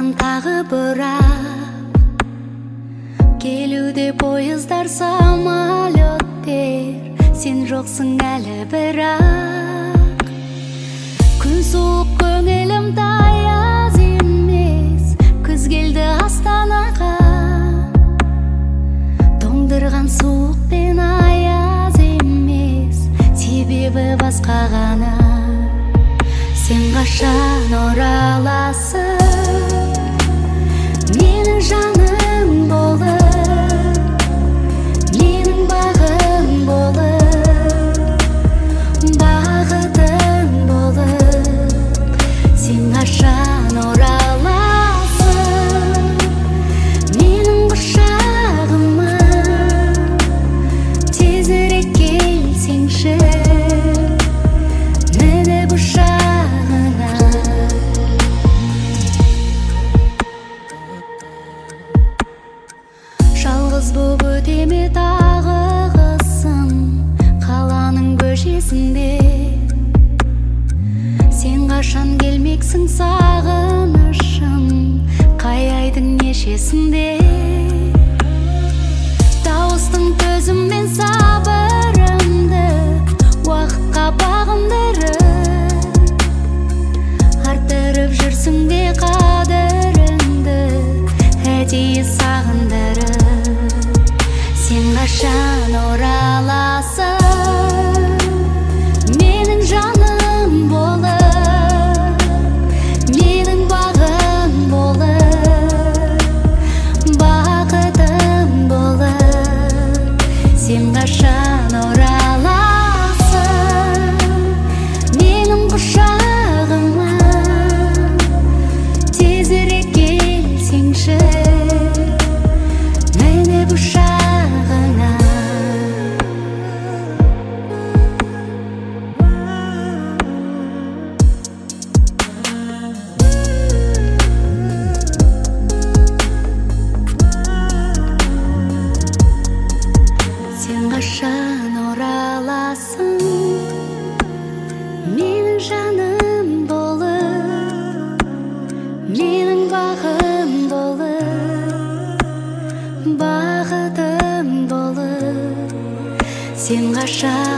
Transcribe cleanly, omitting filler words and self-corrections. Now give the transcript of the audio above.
тағы бұрап, келуде поездар, самолеттер, сен жоқсың әлі бірақ. Күн суық, көңілім таяз емес, күз келді Астанаға. Тоңдырған суық пен аяз емес, себебі басқа ғана. Сен қашан ораласың, менің жаным болып, менің бағым болып, бағытым болып. Сен қашан ораласың, менің құшағыма, тезірек келсеңші, мініп ұшағыңа. Жалғыз боп өтеме тағы қысым, қаланың көшесінде. Сен қашан келмексің, сағынышым, қай айдың нешесінде. Дауыстың төзіммен сабырымды, уақытқа бағындырып, арттырып жүрсің бе қадіріңді, әдейі сағындырып. Сен қашан ораласың, менің жаным болып, менің бағым болып, бақытым болып. Сен қашан ораласың, менің құшағыма, тезірек келсеңші, мініп ұшағыңа. Сен қашан ораласың, менің жаным болып, менің бағым болып, бақытым болып. Сен қашан